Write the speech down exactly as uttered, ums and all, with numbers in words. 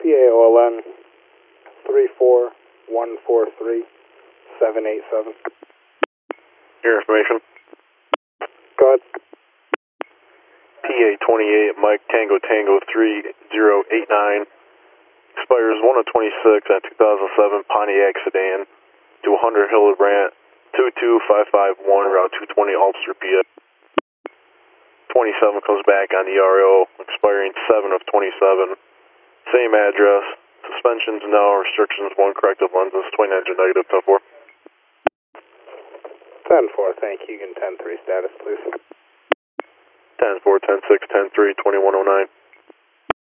C A O L N three four one four three seven eight seven. Your information. Go ahead. P A twenty-eight, Mike Tango Tango three zero eight nine. Expires one of twenty-six at two thousand seven Pontiac sedan to one hundred Hillebrand two two five five one, Route two twenty, Ulster, P A. twenty-seven comes back on the R O, expiring seven of twenty-seven. Same address. Suspensions no, restrictions one, corrective lenses, twenty-nine engine negative, ten four. ten four, thank you. You can ten three status, please. ten four, ten six, ten three, twenty-one oh nine.